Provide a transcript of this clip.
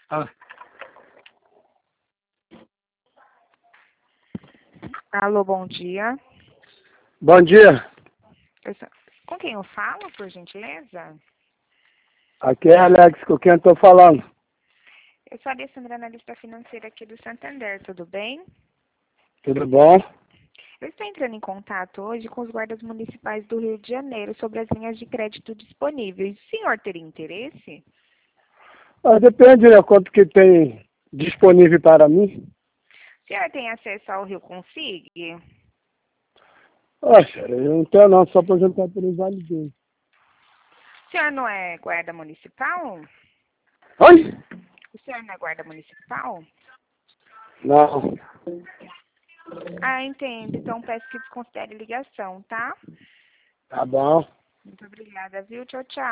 Ah, Alô, bom dia. bom dia, Com quem eu falo, por gentileza? aqui é Alex, com quem eu estou falando. Eu sou a Alessandra, analista financeira aqui do Santander, tudo bem? Tudo bom? Eu estou entrando em contato hoje com os guardas municipais do Rio de Janeiro sobre as linhas de crédito disponíveis. O senhor teria interesse? Depende, né, quanto que tem disponível para mim. O senhor tem acesso ao Rio Consig? Eu não tenho não, só aposentar por invalidez. O senhor não é guarda municipal? Oi? O senhor não é guarda municipal? Não. Ah, entendo. Então peço que desconsidere ligação, tá? Tá bom. Muito obrigada, viu? Tchau, tchau.